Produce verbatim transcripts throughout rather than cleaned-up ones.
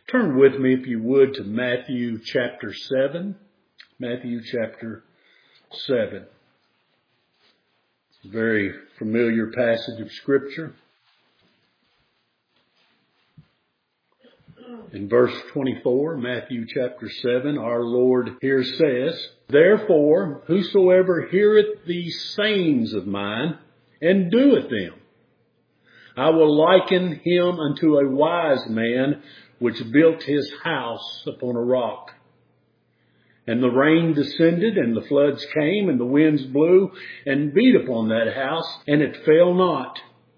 Turn with me, if you would, to Matthew chapter seven. Matthew chapter seven. Very familiar passage of Scripture. In verse twenty-four, Matthew chapter seven, our Lord here says, "Therefore, whosoever heareth these sayings of mine, and doeth them, I will liken him unto a wise man, which built his house upon a rock. And the rain descended, and the floods came, and the winds blew, and beat upon that house, and it fell not.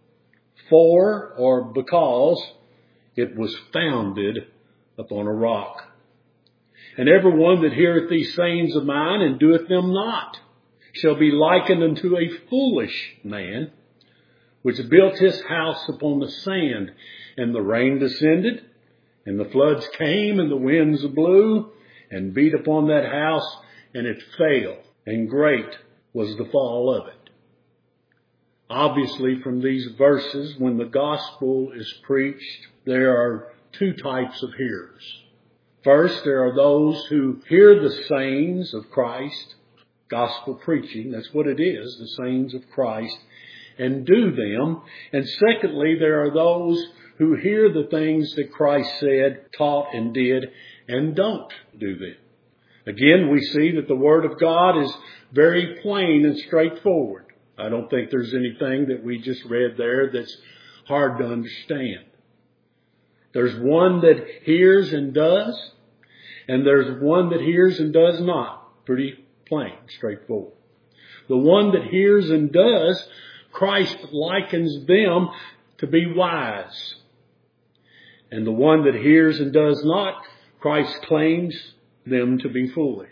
For, or because, it was founded upon a rock. And every one that heareth these sayings of mine, and doeth them not, shall be likened unto a foolish man, which built his house upon the sand. And the rain descended, and the floods came, and the winds blew, and beat upon that house, and it fell, and great was the fall of it." Obviously, from these verses, when the gospel is preached, there are two types of hearers. First, there are those who hear the sayings of Christ, gospel preaching, that's what it is, the sayings of Christ, and do them. And secondly, there are those who hear the things that Christ said, taught, and did, and don't do them. Again, we see that the Word of God is very plain and straightforward. I don't think there's anything that we just read there that's hard to understand. There's one that hears and does, and there's one that hears and does not. Pretty plain, straightforward. The one that hears and does, Christ likens them to be wise. And the one that hears and does not, Christ claims them to be foolish.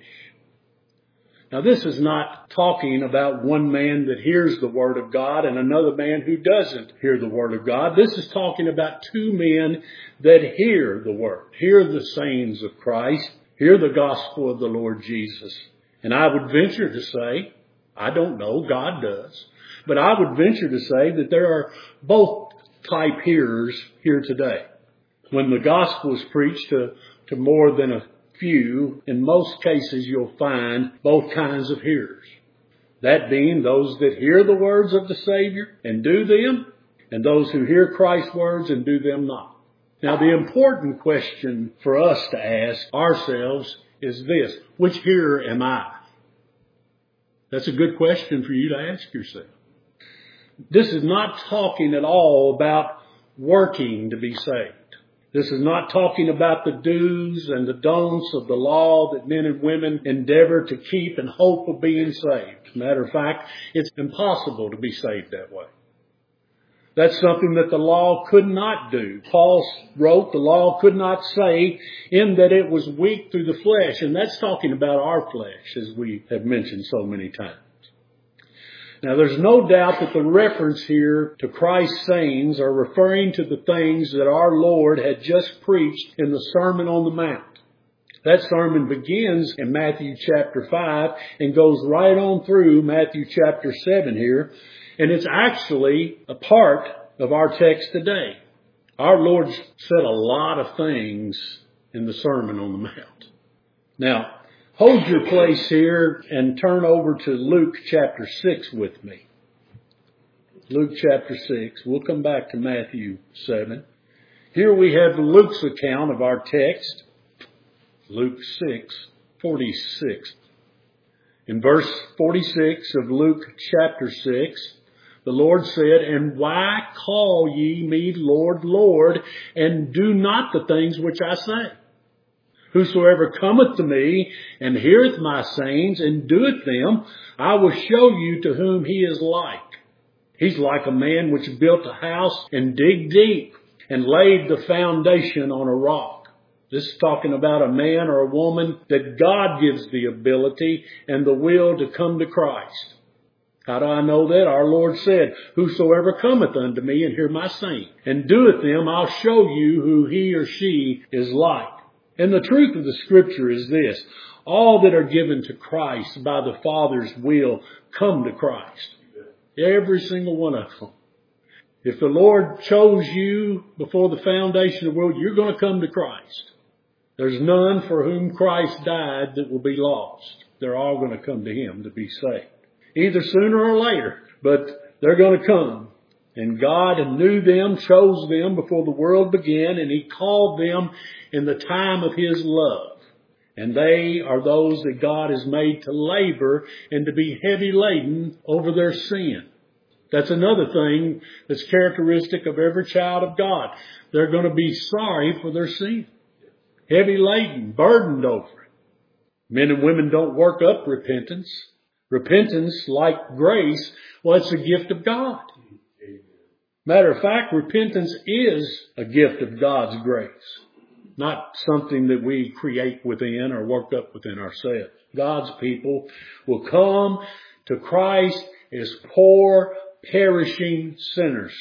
Now, this is not talking about one man that hears the Word of God and another man who doesn't hear the Word of God. This is talking about two men that hear the Word, hear the sayings of Christ, hear the gospel of the Lord Jesus. And I would venture to say, I don't know, God does, but I would venture to say that there are both type hearers here today. When the gospel is preached to, to more than a few, in most cases you'll find both kinds of hearers. That being those that hear the words of the Savior and do them, and those who hear Christ's words and do them not. Now, the important question for us to ask ourselves is this: which hearer am I? That's a good question for you to ask yourself. This is not talking at all about working to be saved. This is not talking about the do's and the don'ts of the law that men and women endeavor to keep in hope of being saved. Matter of fact, it's impossible to be saved that way. That's something that the law could not do. Paul wrote the law could not save in that it was weak through the flesh. And that's talking about our flesh, as we have mentioned so many times. Now, there's no doubt that the reference here to Christ's sayings are referring to the things that our Lord had just preached in the Sermon on the Mount. That sermon begins in Matthew chapter five and goes right on through Matthew chapter seven here. And it's actually a part of our text today. Our Lord said a lot of things in the Sermon on the Mount. Now, hold your place here and turn over to Luke chapter six with me. Luke chapter six. We'll come back to Matthew seven. Here we have Luke's account of our text. Luke six, forty-six. In verse forty-six of Luke chapter six, the Lord said, "And why call ye me Lord, Lord, and do not the things which I say? Whosoever cometh to me and heareth my sayings and doeth them, I will show you to whom he is like. He's like a man which built a house and digged deep and laid the foundation on a rock." This is talking about a man or a woman that God gives the ability and the will to come to Christ. How do I know that? Our Lord said, "Whosoever cometh unto me and hear my saying and doeth them, I'll show you who he or she is like." And the truth of the Scripture is this: all that are given to Christ by the Father's will come to Christ. Every single one of them. If the Lord chose you before the foundation of the world, you're going to come to Christ. There's none for whom Christ died that will be lost. They're all going to come to Him to be saved. Either sooner or later, but they're going to come. And God knew them, chose them before the world began, and He called them in the time of His love. And they are those that God has made to labor and to be heavy laden over their sin. That's another thing that's characteristic of every child of God. They're going to be sorry for their sin. Heavy laden, burdened over it. Men and women don't work up repentance. Repentance, like grace, well, it's a gift of God. Matter of fact, repentance is a gift of God's grace. Not something that we create within or work up within ourselves. God's people will come to Christ as poor, perishing sinners.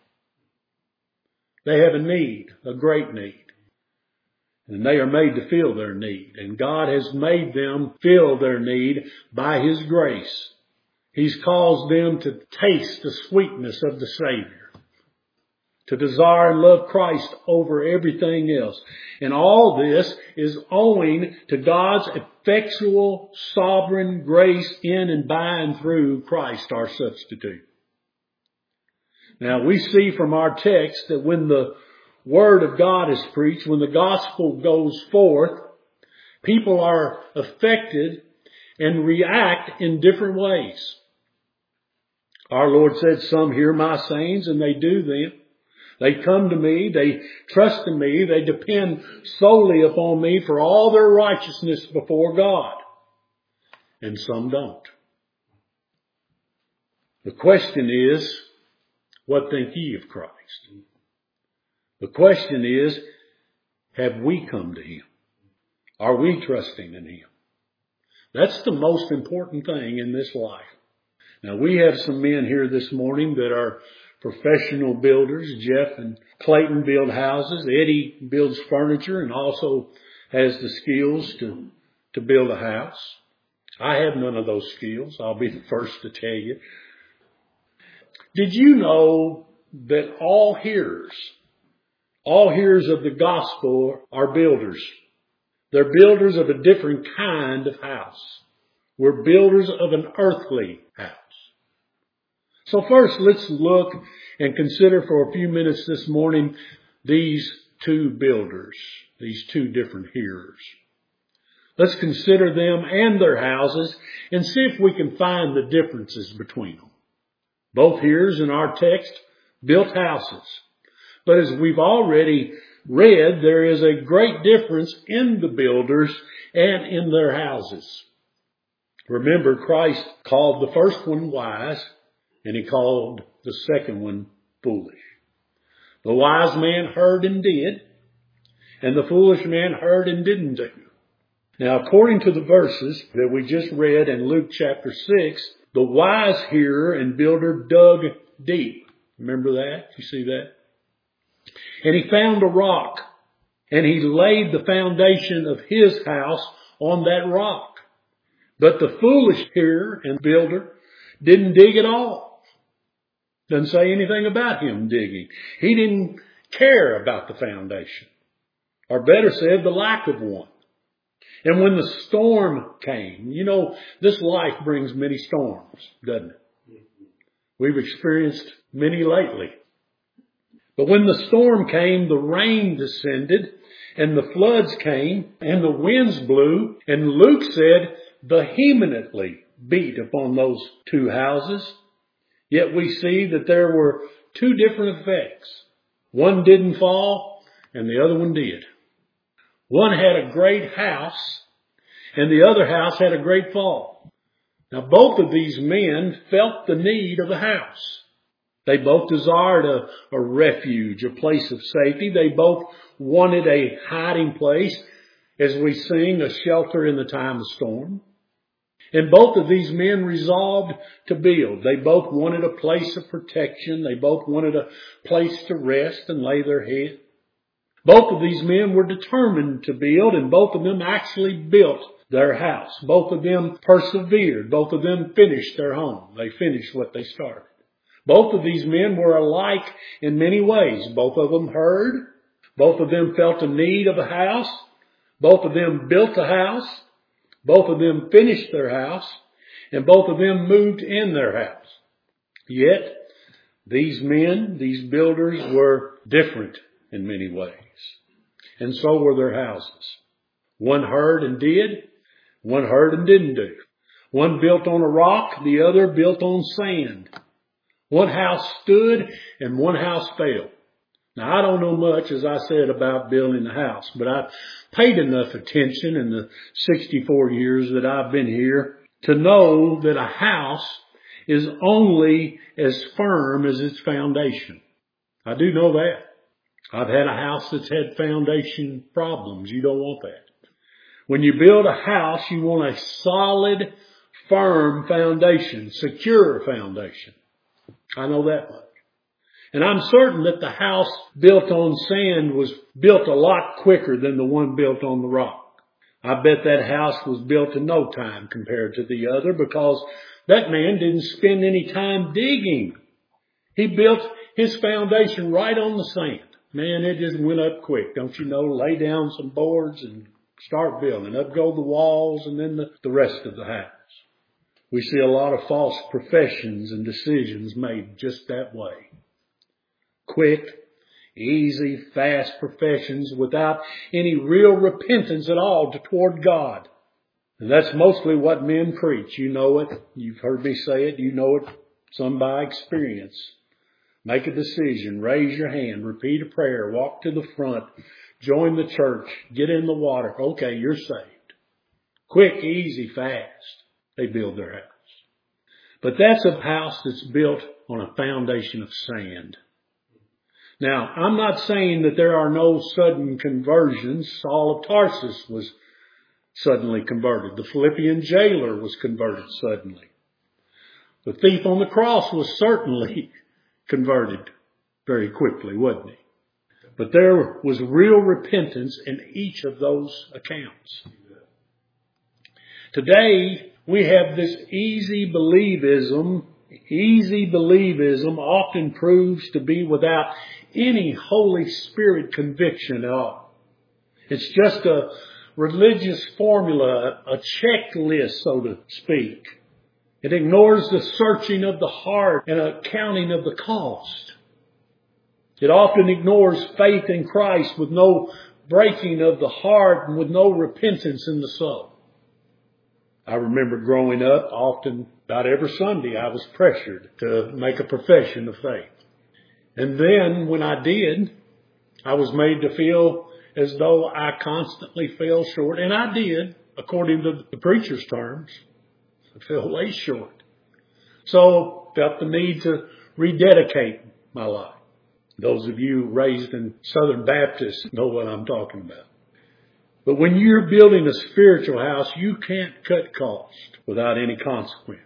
They have a need, a great need. And they are made to feel their need. And God has made them feel their need by His grace. He's caused them to taste the sweetness of the Savior. To desire and love Christ over everything else. And all this is owing to God's effectual, sovereign grace in and by and through Christ, our substitute. Now, we see from our text that when the Word of God is preached, when the gospel goes forth, people are affected and react in different ways. Our Lord said, some hear my sayings and they do them. They come to me, they trust in me, they depend solely upon me for all their righteousness before God. And some don't. The question is, what think ye of Christ? The question is, have we come to Him? Are we trusting in Him? That's the most important thing in this life. Now, we have some men here this morning that are professional builders. Jeff and Clayton build houses. Eddie builds furniture and also has the skills to, to build a house. I have none of those skills. I'll be the first to tell you. Did you know that all hearers, all hearers of the gospel are builders? They're builders of a different kind of house. We're builders of an earthly house. So first, let's look and consider for a few minutes this morning these two builders, these two different hearers. Let's consider them and their houses and see if we can find the differences between them. Both hearers in our text built houses. But as we've already read, there is a great difference in the builders and in their houses. Remember, Christ called the first one wise, and He called the second one foolish. The wise man heard and did, and the foolish man heard and didn't do. Now, according to the verses that we just read in Luke chapter six, the wise hearer and builder dug deep. Remember that? You see that? And he found a rock, and he laid the foundation of his house on that rock. But the foolish hearer and builder didn't dig at all. Doesn't say anything about him digging. He didn't care about the foundation. Or better said, the lack of one. And when the storm came, you know, this life brings many storms, doesn't it? We've experienced many lately. But when the storm came, the rain descended, and the floods came, and the winds blew, and Luke said, vehemently beat upon those two houses. Yet we see that there were two different effects. One didn't fall, and the other one did. One had a great house, and the other house had a great fall. Now, both of these men felt the need of a house. They both desired a, a refuge, a place of safety. They both wanted a hiding place, as we sing, a shelter in the time of storm. And both of these men resolved to build. They both wanted a place of protection. They both wanted a place to rest and lay their head. Both of these men were determined to build, and both of them actually built their house. Both of them persevered. Both of them finished their home. They finished what they started. Both of these men were alike in many ways. Both of them heard. Both of them felt a need of a house. Both of them built a house. Both of them finished their house. And both of them moved in their house. Yet, these men, these builders, were different in many ways. And so were their houses. One heard and did. One heard and didn't do. One built on a rock. The other built on sand. One house stood and one house fell. Now, I don't know much, as I said, about building a house, but I've paid enough attention in the sixty-four years that I've been here to know that a house is only as firm as its foundation. I do know that. I've had a house that's had foundation problems. You don't want that. When you build a house, you want a solid, firm foundation, secure foundation. I know that much. And I'm certain that the house built on sand was built a lot quicker than the one built on the rock. I bet that house was built in no time compared to the other because that man didn't spend any time digging. He built his foundation right on the sand. Man, it just went up quick. Don't you know? Lay down some boards and start building. Up go the walls and then the, the rest of the house. We see a lot of false professions and decisions made just that way. Quick, easy, fast professions without any real repentance at all toward God. And that's mostly what men preach. You know it. You've heard me say it. You know it. Some by experience. Make a decision. Raise your hand. Repeat a prayer. Walk to the front. Join the church. Get in the water. Okay, you're saved. Quick, easy, fast. They build their house. But that's a house that's built on a foundation of sand. Now, I'm not saying that there are no sudden conversions. Saul of Tarsus was suddenly converted. The Philippian jailer was converted suddenly. The thief on the cross was certainly converted very quickly, wasn't he? But there was real repentance in each of those accounts. Today, we have this easy believism. Easy believism often proves to be without any Holy Spirit conviction at all. It's just a religious formula, a checklist, so to speak. It ignores the searching of the heart and a counting of the cost. It often ignores faith in Christ with no breaking of the heart and with no repentance in the soul. I remember growing up, often, about every Sunday, I was pressured to make a profession of faith. And then, when I did, I was made to feel as though I constantly fell short. And I did, according to the preacher's terms. I fell way short. So, felt the need to rededicate my life. Those of you raised in Southern Baptists know what I'm talking about. But when you're building a spiritual house, you can't cut cost without any consequence.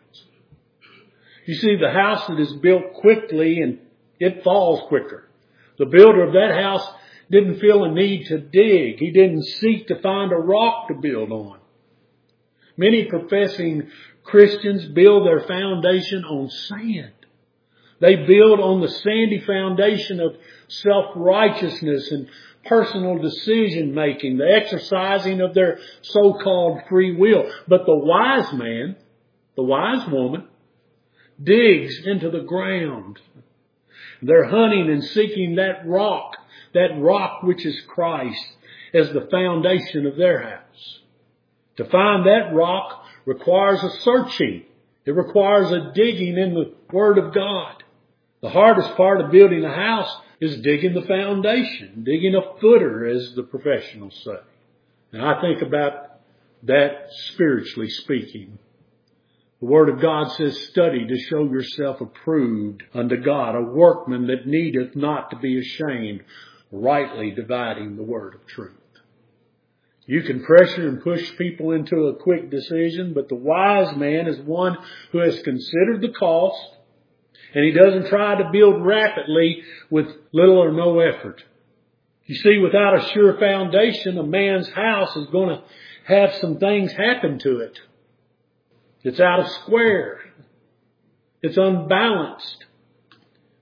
You see, the house that is built quickly and it falls quicker. The builder of that house didn't feel a need to dig. He didn't seek to find a rock to build on. Many professing Christians build their foundation on sand. They build on the sandy foundation of self-righteousness and personal decision making, the exercising of their so-called free will. But the wise man, the wise woman, digs into the ground. They're hunting and seeking that rock, that rock which is Christ, as the foundation of their house. To find that rock requires a searching. It requires a digging in the Word of God. The hardest part of building a house is digging the foundation, digging a footer, as the professionals say. And I think about that spiritually speaking. The Word of God says, study to show yourself approved unto God, a workman that needeth not to be ashamed, rightly dividing the word of truth. You can pressure and push people into a quick decision, but the wise man is one who has considered the cost, and he doesn't try to build rapidly with little or no effort. You see, without a sure foundation, a man's house is going to have some things happen to it. It's out of square. It's unbalanced.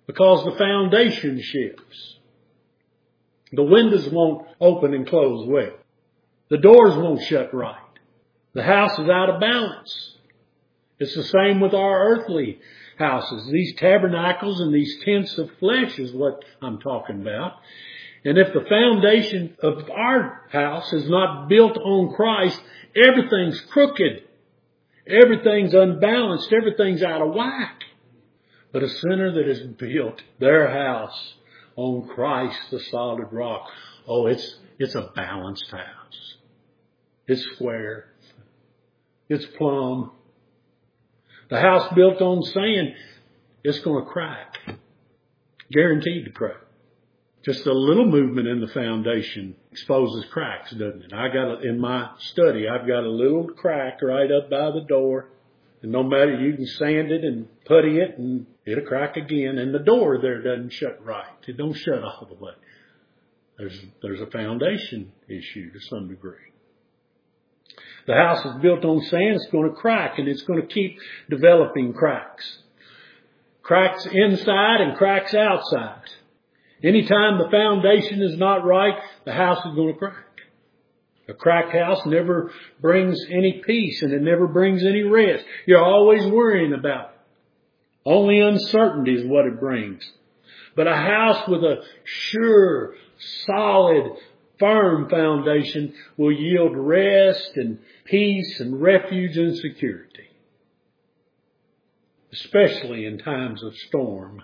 because the foundation shifts. The windows won't open and close well. The doors won't shut right. The house is out of balance. It's the same with our earthly houses. These tabernacles and these tents of flesh is what I'm talking about. And if the foundation of our house is not built on Christ, everything's crooked. Everything's unbalanced. Everything's out of whack. But a sinner that has built their house on Christ, the solid rock, oh, it's, it's a balanced house. It's square. It's plumb. The house built on sand, it's going to crack. Guaranteed to crack. Just a little movement in the foundation exposes cracks, doesn't it? I got a, in my study, I've got a little crack right up by the door. And no matter, you can sand it and putty it and it'll crack again. And the door there doesn't shut right. It don't shut all the way. There's, there's a foundation issue to some degree. The house is built on sand, it's going to crack, and it's going to keep developing cracks. Cracks inside and cracks outside. Anytime the foundation is not right, the house is going to crack. A cracked house never brings any peace, and it never brings any rest. You're always worrying about it. Only uncertainty is what it brings. But a house with a sure, solid, firm foundation will yield rest and peace and refuge and security. Especially in times of storm.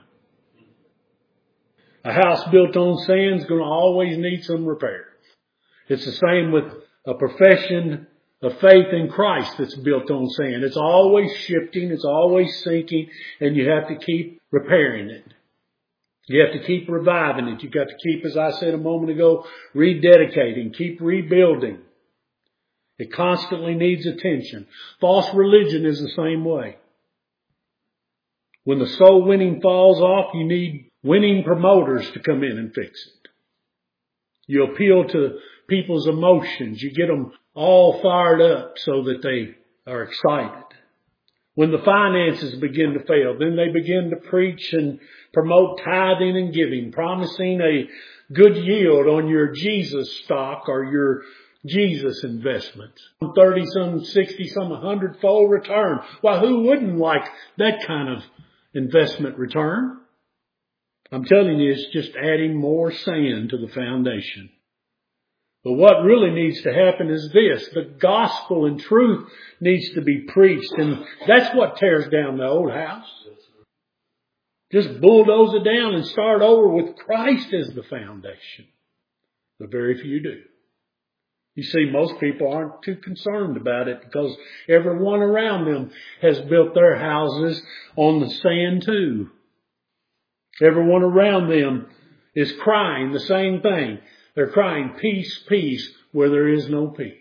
A house built on sand is going to always need some repair. It's the same with a profession of faith in Christ that's built on sand. It's always shifting, it's always sinking, and you have to keep repairing it. You have to keep reviving it. You've got to keep, as I said a moment ago, rededicating, keep rebuilding. It constantly needs attention. False religion is the same way. When the soul winning falls off, you need winning promoters to come in and fix it. You appeal to people's emotions. You get them all fired up so that they are excited. When the finances begin to fail, then they begin to preach and promote tithing and giving, promising a good yield on your Jesus stock or your Jesus investments. thirty, some sixty, some one hundred fold return. Why, who wouldn't like that kind of investment return? I'm telling you, it's just adding more sand to the foundation. But what really needs to happen is this. The gospel and truth needs to be preached. And that's what tears down the old house. Just bulldoze it down and start over with Christ as the foundation. But very few do. You see, most people aren't too concerned about it because everyone around them has built their houses on the sand too. Everyone around them is crying the same thing. They're crying, peace, peace, where there is no peace.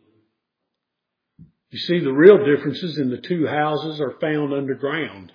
You see, the real differences in the two houses are found underground.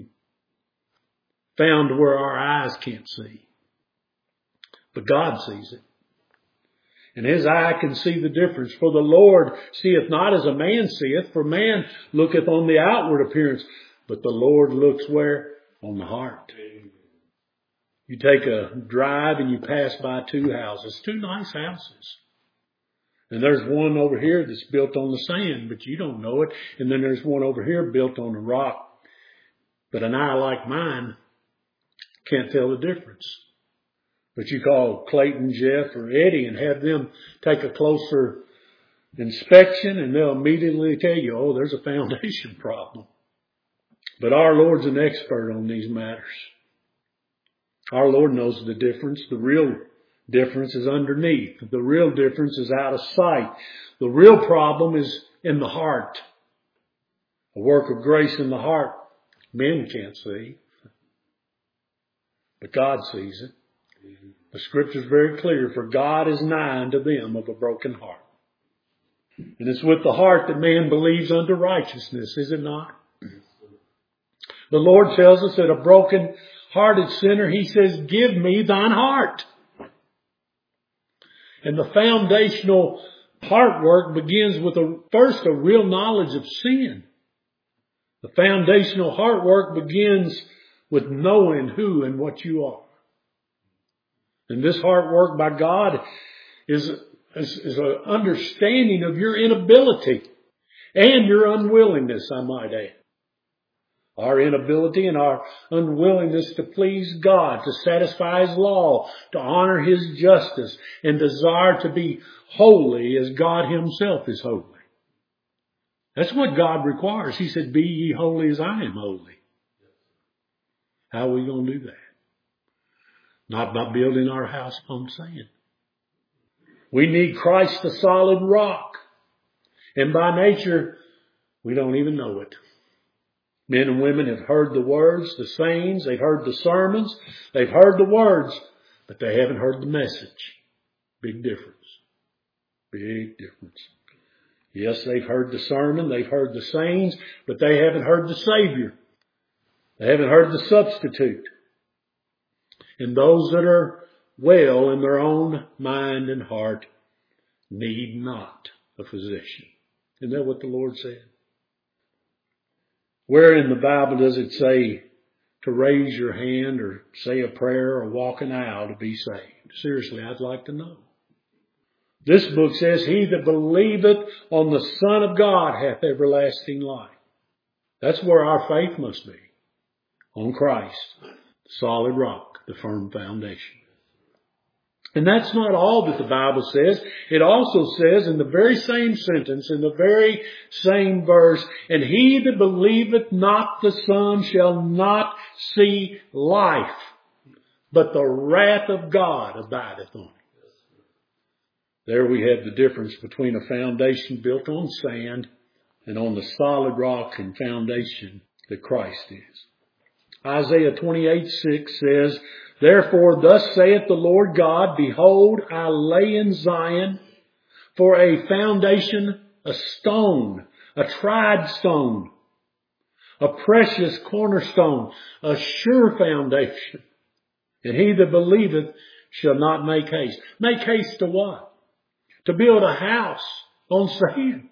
Found where our eyes can't see. But God sees it. And His eye can see the difference. For the Lord seeth not as a man seeth, for man looketh on the outward appearance, but the Lord looks where? On the heart. You take a drive and you pass by two houses, two nice houses. And there's one over here that's built on the sand, but you don't know it. And then there's one over here built on the rock. But an eye like mine can't tell the difference. But you call Clayton, Jeff, or Eddie and have them take a closer inspection and they'll immediately tell you, oh, there's a foundation problem. But our Lord's an expert on these matters. Our Lord knows the difference. The real difference is underneath. The real difference is out of sight. The real problem is in the heart. A work of grace in the heart, men can't see. But God sees it. The Scripture is very clear. For God is nigh unto them of a broken heart. And it's with the heart that man believes unto righteousness, is it not? The Lord tells us that a broken hearted sinner, He says, give me thine heart. And the foundational heart work begins with a, first a real knowledge of sin. The foundational heart work begins with knowing who and what you are. And this heart work by God is, is, is an understanding of your inability and your unwillingness, I might add. Our inability and our unwillingness to please God, to satisfy His law, to honor His justice, and desire to be holy as God Himself is holy. That's what God requires. He said, be ye holy as I am holy. How are we going to do that? Not by building our house on sand. We need Christ, the solid rock. And by nature, we don't even know it. Men and women have heard the words, the sayings, they've heard the sermons, they've heard the words, but they haven't heard the message. Big difference. Big difference. Yes, they've heard the sermon, they've heard the sayings, but they haven't heard the Savior. They haven't heard the substitute. And those that are well in their own mind and heart need not a physician. Isn't that what the Lord said? Where in the Bible does it say to raise your hand or say a prayer or walk an aisle to be saved? Seriously, I'd like to know. This book says, he that believeth on the Son of God hath everlasting life. That's where our faith must be. On Christ, the solid rock, the firm foundation. And that's not all that the Bible says. It also says in the very same sentence, in the very same verse, and he that believeth not the Son shall not see life, but the wrath of God abideth on him. There we have the difference between a foundation built on sand and on the solid rock and foundation that Christ is. Isaiah twenty-eight six says, therefore thus saith the Lord God, behold, I lay in Zion for a foundation, a stone, a tried stone, a precious cornerstone, a sure foundation. And he that believeth shall not make haste. Make haste to what? To build a house on sand.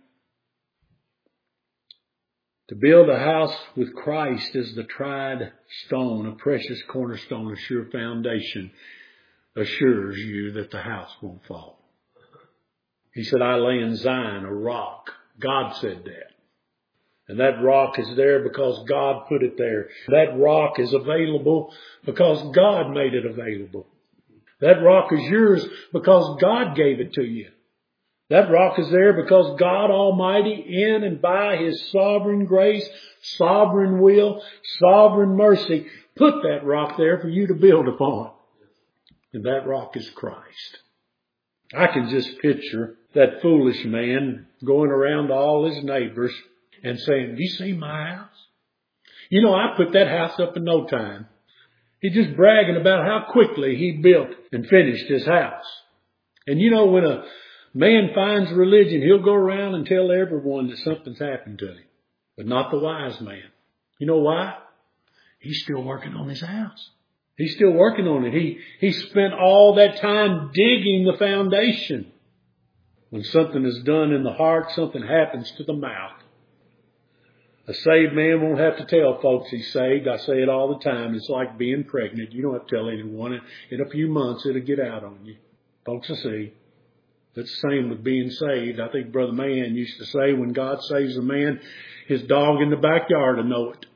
To build a house with Christ as the tried stone, a precious cornerstone, a sure foundation, assures you that the house won't fall. He said, I lay in Zion a rock. God said that. And that rock is there because God put it there. That rock is available because God made it available. That rock is yours because God gave it to you. That rock is there because God Almighty, in and by His sovereign grace, sovereign will, sovereign mercy, put that rock there for you to build upon. And that rock is Christ. I can just picture that foolish man going around to all his neighbors and saying, do you see my house? You know, I put that house up in no time. He's just bragging about how quickly he built and finished his house. And you know, when a man finds religion, he'll go around and tell everyone that something's happened to him. But not the wise man. You know why? He's still working on his house. He's still working on it. He, he spent all that time digging the foundation. When something is done in the heart, something happens to the mouth. A saved man won't have to tell folks he's saved. I say it all the time. It's like being pregnant. You don't have to tell anyone. In a few months, it'll get out on you. Folks will see. It's the same with being saved. I think Brother Mann used to say, when God saves a man, his dog in the backyard will know it.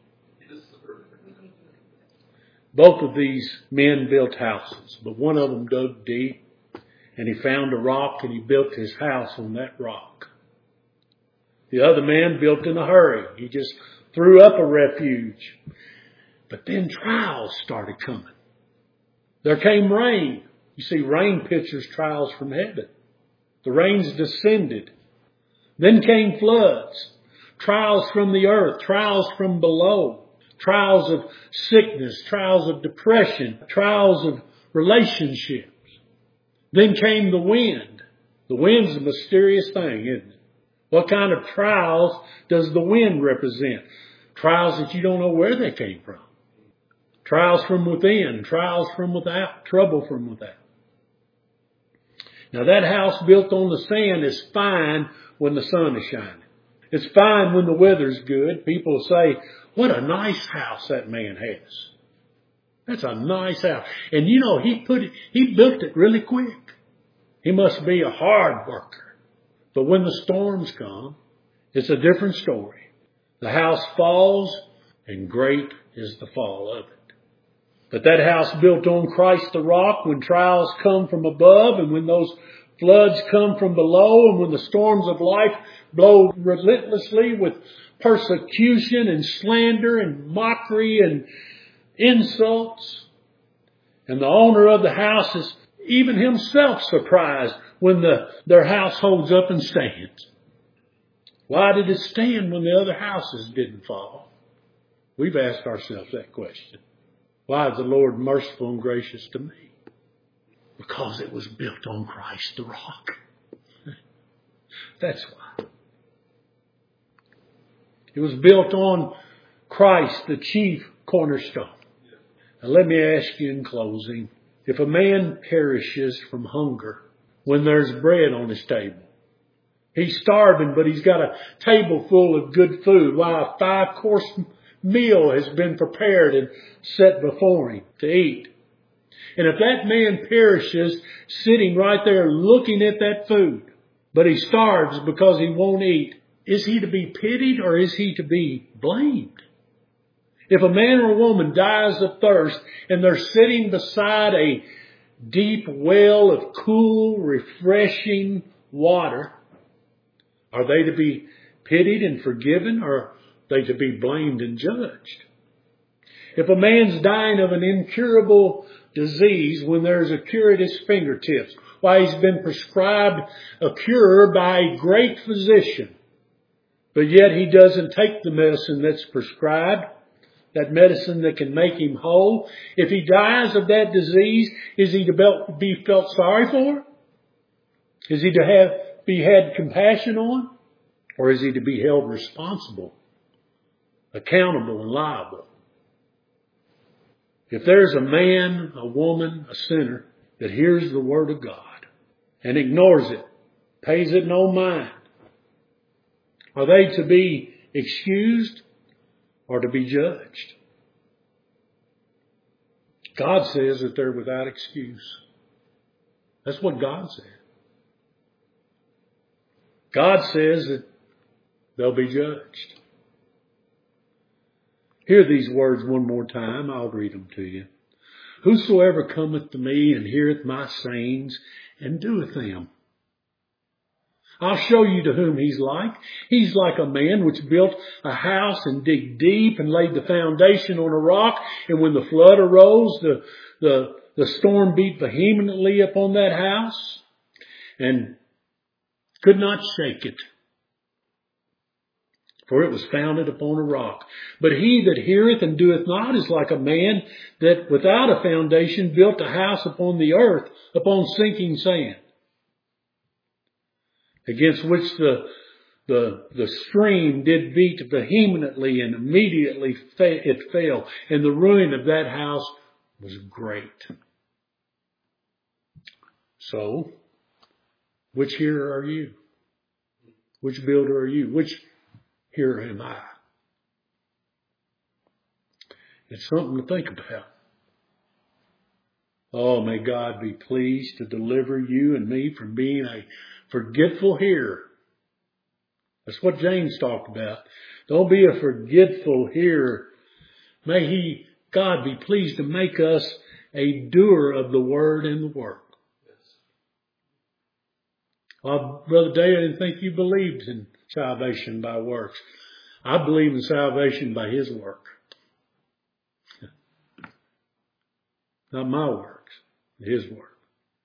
Both of these men built houses, but one of them dug deep, and he found a rock, and he built his house on that rock. The other man built in a hurry. He just threw up a refuge. But then trials started coming. There came rain. You see, rain pictures trials from heaven. The rains descended. Then came floods, trials from the earth, trials from below, trials of sickness, trials of depression, trials of relationships. Then came the wind. The wind's a mysterious thing, isn't it? What kind of trials does the wind represent? Trials that you don't know where they came from. Trials from within, trials from without, trouble from without. Now that house built on the sand is fine when the sun is shining. It's fine when the weather's good. People say, what a nice house that man has. That's a nice house. And you know, he put it, he built it really quick. He must be a hard worker. But when the storms come, it's a different story. The house falls, and great is the fall of it. But that house built on Christ the rock, when trials come from above, and when those floods come from below, and when the storms of life blow relentlessly with persecution and slander and mockery and insults, and the owner of the house is even himself surprised when the, their house holds up and stands. Why did it stand when the other houses didn't fall? We've asked ourselves that question. Why is the Lord merciful and gracious to me? Because it was built on Christ the rock. That's why. It was built on Christ, the chief cornerstone. Now let me ask you in closing, if a man perishes from hunger when there's bread on his table, he's starving, but he's got a table full of good food, while a five-course meal has been prepared and set before him to eat. And if that man perishes sitting right there looking at that food, but he starves because he won't eat, is he to be pitied or is he to be blamed? If a man or a woman dies of thirst and they're sitting beside a deep well of cool, refreshing water, are they to be pitied and forgiven, or are they to be blamed and judged? If a man's dying of an incurable disease when there's a cure at his fingertips, why, he's been prescribed a cure by a great physician, but yet he doesn't take the medicine that's prescribed, that medicine that can make him whole. If he dies of that disease, is he to be felt sorry for? Is he to have be had compassion on? Or is he to be held responsible, accountable, and liable? If there's a man, a woman, a sinner that hears the Word of God and ignores it, pays it no mind, are they to be excused or to be judged? God says that they're without excuse. That's what God said. God says that they'll be judged. Hear these words one more time. I'll read them to you. Whosoever cometh to me and heareth my sayings and doeth them, I'll show you to whom he's like. He's like a man which built a house and digged deep and laid the foundation on a rock. And when the flood arose, the, the, the storm beat vehemently upon that house and could not shake it, for it was founded upon a rock. But he that heareth and doeth not is like a man that without a foundation built a house upon the earth, upon sinking sand, against which the, the, the stream did beat vehemently, and immediately it fell. And the ruin of that house was great. So, which hearer are you? Which builder are you? Which hearer am I? It's something to think about. Oh, may God be pleased to deliver you and me from being a forgetful hearer. That's what James talked about. Don't be a forgetful hearer. May He, God, be pleased to make us a doer of the word and the work. Well, Brother Day, I didn't think you believed in salvation by works. I believe in salvation by His work. Not my works, His work.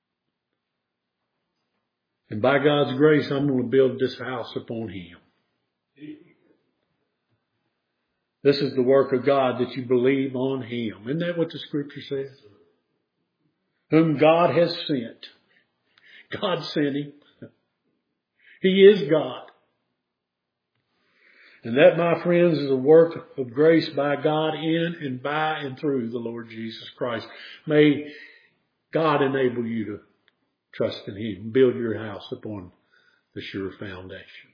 And by God's grace, I'm going to build this house upon Him. This is the work of God, that you believe on Him. Isn't that what the Scripture says? Whom God has sent. God sent Him. He is God. And that, my friends, is a work of grace by God in and by and through the Lord Jesus Christ. May God enable you to trust in Him. Build your house upon the sure foundation.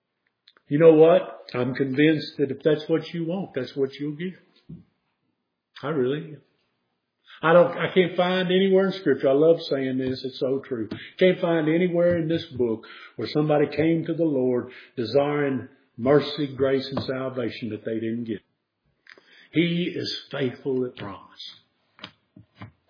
You know what? I'm convinced that if that's what you want, that's what you'll get. I really am. I don't, I can't find anywhere in Scripture. I love saying this. It's so true. Can't find anywhere in this book where somebody came to the Lord desiring mercy, grace, and salvation that they didn't get. He is faithful at promise.